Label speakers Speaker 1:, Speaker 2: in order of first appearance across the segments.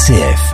Speaker 1: RCF.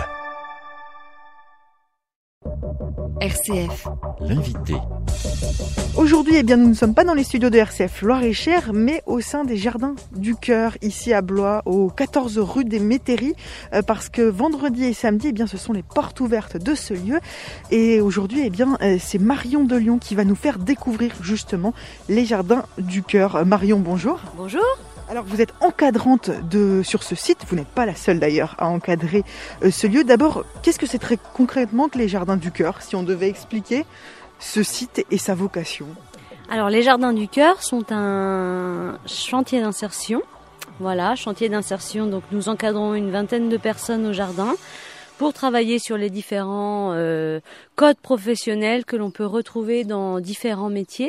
Speaker 2: RCF.
Speaker 1: L'invité.
Speaker 3: Aujourd'hui, nous ne sommes pas dans les studios de RCF Loire-et-Cher, mais au sein des Jardins du Cœur, ici à Blois, au 14 rue des Métairies, parce que vendredi et samedi, ce sont les portes ouvertes de ce lieu. Et aujourd'hui, c'est Marion de Lyon qui va nous faire découvrir justement les Jardins du Cœur. Marion, bonjour.
Speaker 2: Bonjour.
Speaker 3: Alors vous êtes encadrante sur ce site, vous n'êtes pas la seule d'ailleurs à encadrer ce lieu. D'abord, qu'est-ce que c'est très concrètement que les Jardins du Cœur, si on devait expliquer ce site et sa vocation?
Speaker 2: Alors les Jardins du Cœur sont un chantier d'insertion. Voilà, chantier d'insertion, donc nous encadrons une vingtaine de personnes au jardin pour travailler sur les différents codes professionnels que l'on peut retrouver dans différents métiers.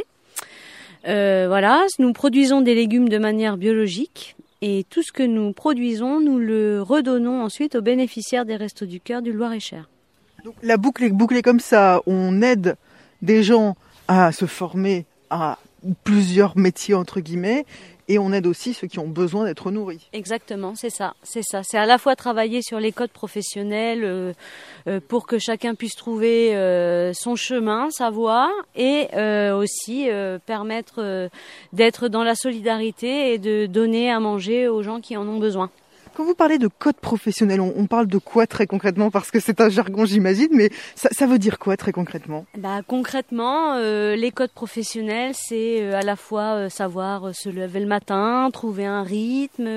Speaker 2: Nous produisons des légumes de manière biologique et tout ce que nous produisons, nous le redonnons ensuite aux bénéficiaires des Restos du Cœur du Loir-et-Cher.
Speaker 3: Donc la boucle est bouclée comme ça, on aide des gens à se former à plusieurs métiers entre guillemets et on aide aussi ceux qui ont besoin d'être nourris.
Speaker 2: Exactement, c'est ça. C'est à la fois travailler sur les codes professionnels pour que chacun puisse trouver son chemin, sa voie et aussi permettre d'être dans la solidarité et de donner à manger aux gens qui en ont besoin.
Speaker 3: Quand vous parlez de code professionnel, on parle de quoi très concrètement? Parce que c'est un jargon, j'imagine, mais ça veut dire quoi très concrètement?
Speaker 2: Concrètement, les codes professionnels, c'est à la fois savoir se lever le matin, trouver un rythme,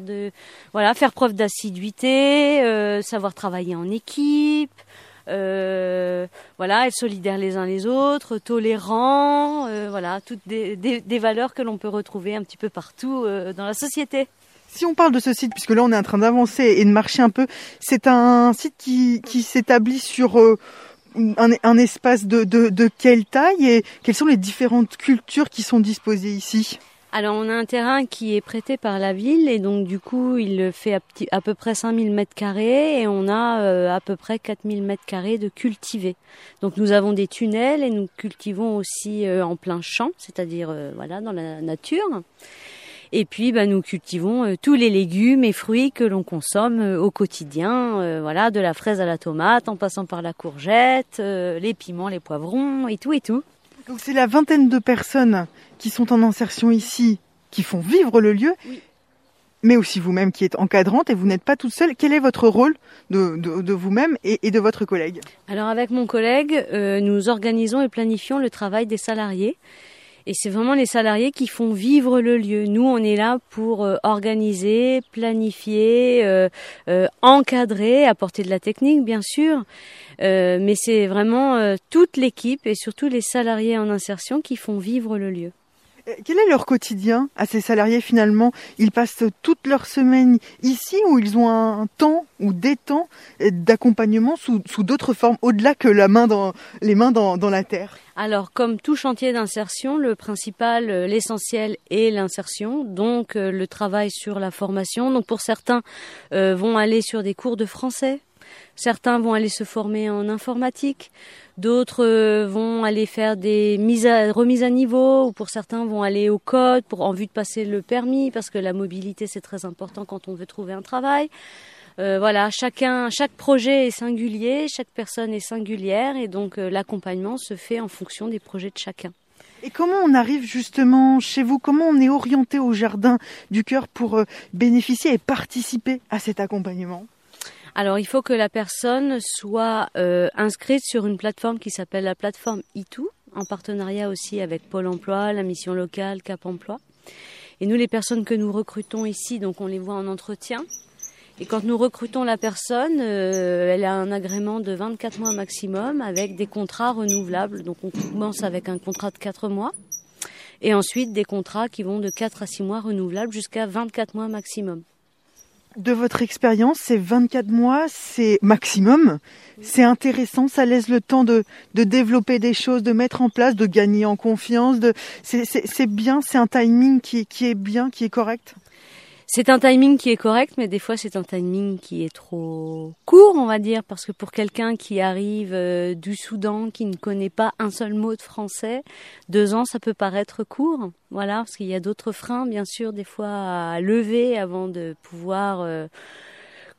Speaker 2: faire preuve d'assiduité, savoir travailler en équipe, être solidaire les uns les autres, tolérant, toutes des valeurs que l'on peut retrouver un petit peu partout dans la société.
Speaker 3: Si on parle de ce site, puisque là on est en train d'avancer et de marcher un peu, c'est un site qui s'établit sur un espace de quelle taille et quelles sont les différentes cultures qui sont disposées ici?
Speaker 2: Alors on a un terrain qui est prêté par la ville et donc du coup il fait à peu près 5000 m² et on a à peu près 4000 m² de cultivés. Donc nous avons des tunnels et nous cultivons aussi en plein champ, c'est-à-dire dans la nature. Et puis nous cultivons tous les légumes et fruits que l'on consomme au quotidien, de la fraise à la tomate, en passant par la courgette, les piments, les poivrons et tout et tout.
Speaker 3: Donc c'est la vingtaine de personnes qui sont en insertion ici, qui font vivre le lieu, oui. Mais aussi vous-même qui êtes encadrante et vous n'êtes pas toute seule. Quel est votre rôle de vous-même et de votre collègue?
Speaker 2: Alors avec mon collègue, nous organisons et planifions le travail des salariés. Et c'est vraiment les salariés qui font vivre le lieu. Nous, on est là pour organiser, planifier, encadrer, apporter de la technique, bien sûr. Mais c'est vraiment toute l'équipe et surtout les salariés en insertion qui font vivre le lieu.
Speaker 3: Quel est leur quotidien à ces salariés finalement? Ils passent toute leur semaine ici ou ils ont un temps ou des temps d'accompagnement sous d'autres formes, au-delà que les mains dans la terre?
Speaker 2: Alors, comme tout chantier d'insertion, le principal, l'essentiel est l'insertion, donc le travail sur la formation. Donc pour certains, vont aller sur des cours de français. Certains vont aller se former en informatique, d'autres vont aller faire des remises à niveau, ou pour certains vont aller au code en vue de passer le permis, parce que la mobilité c'est très important quand on veut trouver un travail. Chaque projet est singulier, chaque personne est singulière et donc l'accompagnement se fait en fonction des projets de chacun.
Speaker 3: Et comment on arrive justement chez vous, comment on est orienté au Jardin du Cœur pour bénéficier et participer à cet accompagnement?
Speaker 2: Alors, il faut que la personne soit inscrite sur une plateforme qui s'appelle la plateforme ITOU, en partenariat aussi avec Pôle emploi, la mission locale, Cap emploi. Et nous, les personnes que nous recrutons ici, donc on les voit en entretien. Et quand nous recrutons la personne, elle a un agrément de 24 mois maximum avec des contrats renouvelables. Donc on commence avec un contrat de 4 mois et ensuite des contrats qui vont de 4 à 6 mois renouvelables jusqu'à 24 mois maximum.
Speaker 3: De votre expérience, ces 24 mois, c'est maximum. C'est intéressant, ça laisse le temps de développer des choses, de mettre en place, de gagner en confiance. C'est bien, c'est un timing qui est bien, qui est correct.
Speaker 2: C'est un timing qui est correct, mais des fois c'est un timing qui est trop court, on va dire, parce que pour quelqu'un qui arrive du Soudan, qui ne connaît pas un seul mot de français, 2 ans ça peut paraître court, voilà, parce qu'il y a d'autres freins, bien sûr, des fois à lever avant de pouvoir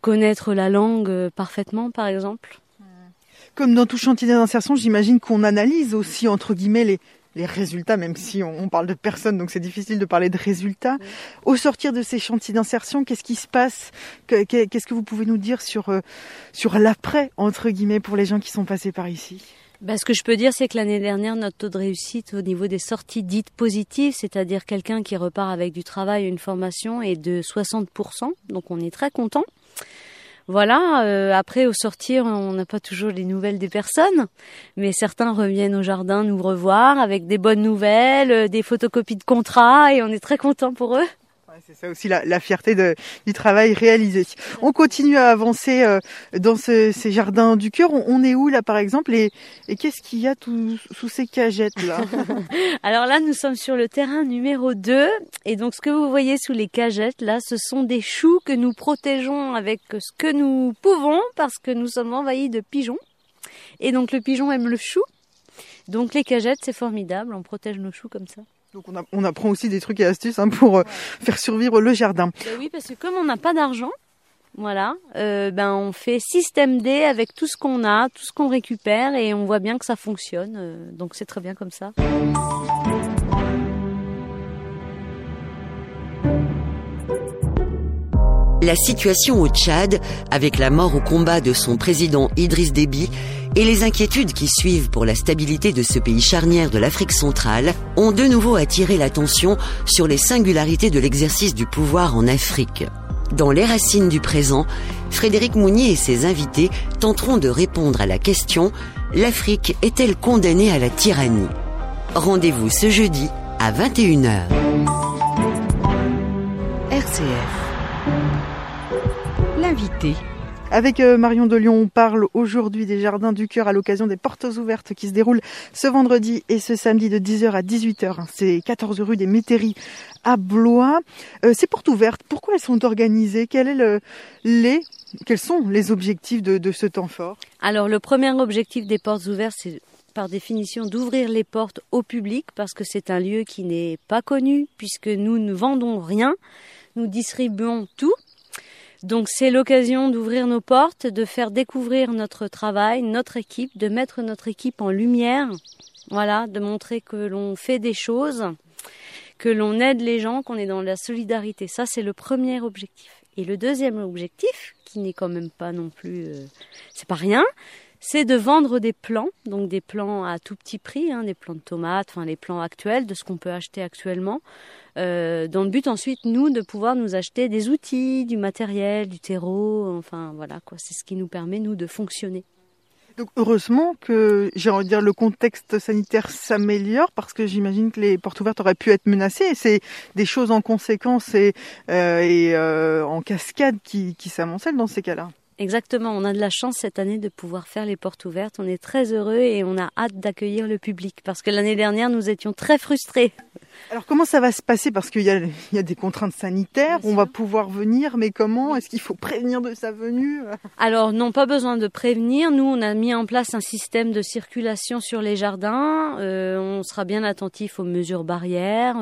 Speaker 2: connaître la langue parfaitement, par exemple.
Speaker 3: Comme dans tout chantier d'insertion, j'imagine qu'on analyse aussi, entre guillemets, les résultats, même si on parle de personnes, donc c'est difficile de parler de résultats. Oui. Au sortir de ces chantiers d'insertion, qu'est-ce qui se passe ? Qu'est-ce que vous pouvez nous dire sur l'après, entre guillemets, pour les gens qui sont passés par ici ?
Speaker 2: Ce que je peux dire, c'est que l'année dernière, notre taux de réussite au niveau des sorties dites positives, c'est-à-dire quelqu'un qui repart avec du travail, une formation, est de 60%. Donc on est très content. Voilà, après au sortir, on n'a pas toujours les nouvelles des personnes, mais certains reviennent au jardin nous revoir avec des bonnes nouvelles, des photocopies de contrats, et on est très contents pour eux.
Speaker 3: Ouais, c'est ça aussi la fierté du travail réalisé. On continue à avancer dans ces jardins du cœur. On est où là par exemple, et qu'est-ce qu'il y a sous ces cagettes là?
Speaker 2: Alors là, nous sommes sur le terrain numéro 2, et donc ce que vous voyez sous les cagettes là, ce sont des choux que nous protégeons avec ce que nous pouvons, parce que nous sommes envahis de pigeons, et donc le pigeon aime le chou, donc les cagettes c'est formidable, on protège nos choux comme ça.
Speaker 3: Donc on apprend aussi des trucs et astuces pour faire survivre le jardin.
Speaker 2: Oui, parce que comme on n'a pas d'argent, voilà, on fait système D avec tout ce qu'on a, tout ce qu'on récupère, et on voit bien que ça fonctionne, donc c'est très bien comme ça.
Speaker 1: La situation au Tchad, avec la mort au combat de son président Idriss Déby et les inquiétudes qui suivent pour la stabilité de ce pays charnière de l'Afrique centrale, ont de nouveau attiré l'attention sur les singularités de l'exercice du pouvoir en Afrique. Dans Les Racines du présent, Frédéric Mounier et ses invités tenteront de répondre à la question « L'Afrique est-elle condamnée à la tyrannie ?» Rendez-vous ce jeudi à 21h.
Speaker 4: RCF. L'invité.
Speaker 3: Avec Marion de Lyon, on parle aujourd'hui des Jardins du Cœur à l'occasion des portes ouvertes qui se déroulent ce vendredi et ce samedi de 10h à 18h. C'est 14 rue des Métairies à Blois. Ces portes ouvertes, pourquoi elles sont organisées ? Quels sont les objectifs de ce temps fort ?
Speaker 2: Alors le premier objectif des portes ouvertes, c'est par définition d'ouvrir les portes au public, parce que c'est un lieu qui n'est pas connu, puisque nous ne vendons rien, nous distribuons tout. Donc c'est l'occasion d'ouvrir nos portes, de faire découvrir notre travail, notre équipe, de mettre notre équipe en lumière, voilà, de montrer que l'on fait des choses, que l'on aide les gens, qu'on est dans la solidarité. Ça, c'est le premier objectif. Et le deuxième objectif, qui n'est quand même pas non plus, c'est pas rien, c'est de vendre des plants, donc des plants à tout petit prix, des plants de tomates, les plants actuels, de ce qu'on peut acheter actuellement, dans le but ensuite, nous, de pouvoir nous acheter des outils, du matériel, du terreau, c'est ce qui nous permet, nous, de fonctionner.
Speaker 3: Donc heureusement que, j'ai envie de dire, le contexte sanitaire s'améliore, parce que j'imagine que les portes ouvertes auraient pu être menacées, et c'est des choses en conséquence et en cascade qui s'amoncellent dans ces cas-là.
Speaker 2: Exactement, on a de la chance cette année de pouvoir faire les portes ouvertes, on est très heureux et on a hâte d'accueillir le public, parce que l'année dernière nous étions très frustrés.
Speaker 3: Alors comment ça va se passer ? Parce qu'il y a des contraintes sanitaires, on va pouvoir venir, mais comment ? Est-ce qu'il faut prévenir de sa venue ?
Speaker 2: Alors non, pas besoin de prévenir, nous on a mis en place un système de circulation sur les jardins, on sera bien attentif aux mesures barrières,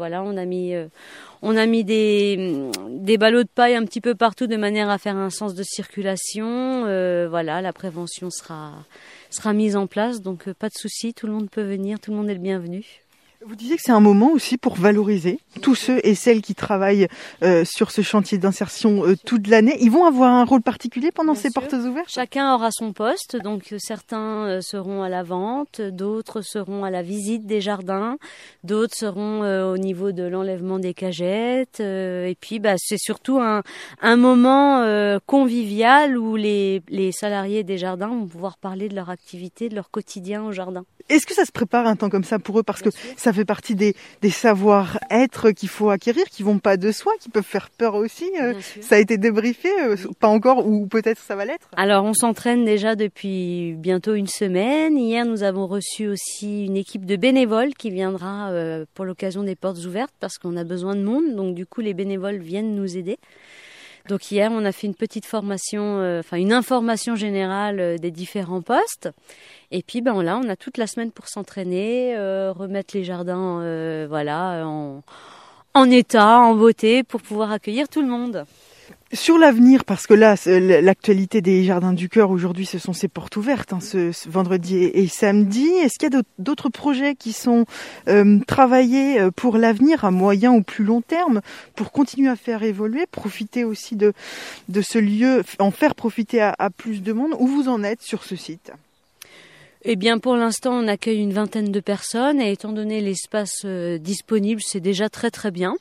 Speaker 2: on a mis des ballots de paille un petit peu partout de manière à faire un sens de circulation. La prévention sera mise en place, donc pas de souci, tout le monde peut venir, tout le monde est le bienvenu.
Speaker 3: Vous disiez que c'est un moment aussi pour valoriser tous ceux et celles qui travaillent sur ce chantier d'insertion toute l'année. Ils vont avoir un rôle particulier pendant ces portes ouvertes ?
Speaker 2: Chacun aura son poste, donc certains seront à la vente, d'autres seront à la visite des jardins, d'autres seront au niveau de l'enlèvement des cagettes. Et puis c'est surtout un moment convivial où les salariés des jardins vont pouvoir parler de leur activité, de leur quotidien au jardin.
Speaker 3: Est-ce que ça se prépare un temps comme ça pour eux ? Parce que ça fait partie des savoir-être qu'il faut acquérir, qui vont pas de soi, qui peuvent faire peur aussi. Ça a été débriefé, pas encore, ou peut-être ça va l'être ? Alors,
Speaker 2: on s'entraîne déjà depuis bientôt une semaine. Hier, nous avons reçu aussi une équipe de bénévoles qui viendra pour l'occasion des portes ouvertes, parce qu'on a besoin de monde. Donc, du coup, les bénévoles viennent nous aider. Donc hier, on a fait une petite formation, une information générale des différents postes. Et puis on a toute la semaine pour s'entraîner, remettre les jardins en état, en beauté, pour pouvoir accueillir tout le monde.
Speaker 3: Sur l'avenir, parce que là, l'actualité des Jardins du Cœur aujourd'hui, ce sont ces portes ouvertes, ce vendredi et samedi. Est-ce qu'il y a d'autres projets qui sont travaillés pour l'avenir, à moyen ou plus long terme, pour continuer à faire évoluer, profiter aussi de ce lieu, en faire profiter à plus de monde? Où vous en êtes sur ce site?
Speaker 2: Eh bien, pour l'instant, on accueille une 20aine de personnes et étant donné l'espace disponible, c'est déjà très très bien.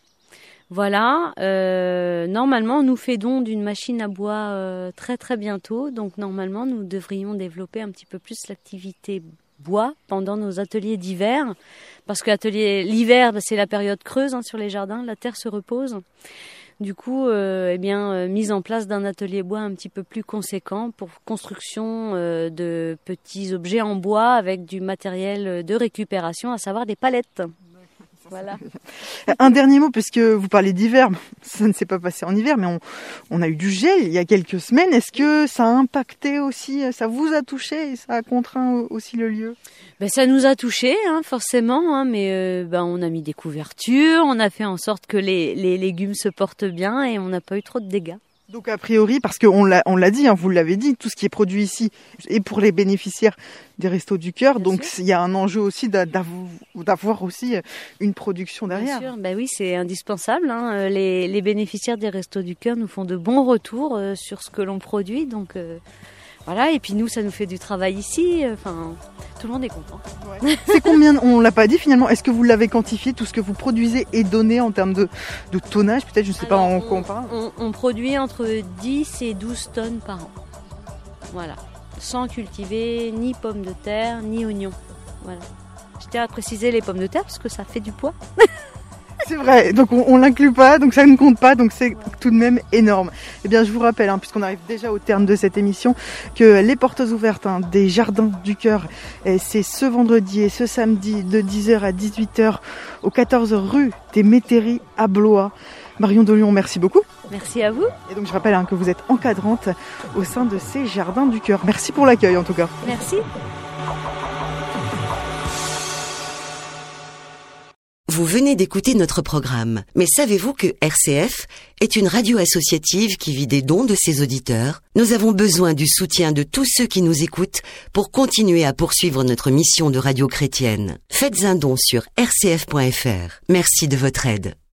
Speaker 2: Voilà, normalement, nous fait don d'une machine à bois très très bientôt. Donc normalement, nous devrions développer un petit peu plus l'activité bois pendant nos ateliers d'hiver. Parce que l'hiver, c'est la période creuse sur les jardins, la terre se repose. Du coup, mise en place d'un atelier bois un petit peu plus conséquent pour construction de petits objets en bois avec du matériel de récupération, à savoir des palettes. Voilà.
Speaker 3: Un dernier mot, puisque vous parlez d'hiver, ça ne s'est pas passé en hiver, mais on a eu du gel il y a quelques semaines. Est-ce que ça a impacté aussi, ça vous a touché et ça a contraint aussi le lieu?
Speaker 2: Ça nous a touché, forcément, mais on a mis des couvertures, on a fait en sorte que les légumes se portent bien et on n'a pas eu trop de dégâts.
Speaker 3: Donc a priori, parce qu'on l'a dit, vous l'avez dit, tout ce qui est produit ici est pour les bénéficiaires des Restos du Cœur. Bien donc il y a un enjeu aussi d'avoir aussi une production derrière.
Speaker 2: Bien sûr, oui, c'est indispensable. Les bénéficiaires des Restos du Cœur nous font de bons retours sur ce que l'on produit. Donc voilà, et puis nous, ça nous fait du travail ici. Tout le monde est content.
Speaker 3: Ouais. C'est combien, on l'a pas dit finalement, est-ce que vous l'avez quantifié, tout ce que vous produisez est donné en termes de tonnage, peut-être, je ne sais pas en quoi on parle?
Speaker 2: On produit entre 10 et 12 tonnes par an. Voilà. Sans cultiver ni pommes de terre, ni oignons. Voilà. Je tiens à préciser les pommes de terre parce que ça fait du poids.
Speaker 3: C'est vrai, donc on l'inclut pas, donc ça ne compte pas, donc c'est tout de même énorme. Eh bien, je vous rappelle, puisqu'on arrive déjà au terme de cette émission, que les portes ouvertes des Jardins du Cœur, c'est ce vendredi et ce samedi de 10h à 18h au 14 rue des Métairies à Blois. Marion Dolion, merci beaucoup.
Speaker 2: Merci à vous.
Speaker 3: Et donc je rappelle que vous êtes encadrante au sein de ces Jardins du Cœur. Merci pour l'accueil en tout cas.
Speaker 2: Merci.
Speaker 1: Vous venez d'écouter notre programme, mais savez-vous que RCF est une radio associative qui vit des dons de ses auditeurs? Nous avons besoin du soutien de tous ceux qui nous écoutent pour continuer à poursuivre notre mission de radio chrétienne. Faites un don sur rcf.fr. Merci de votre aide.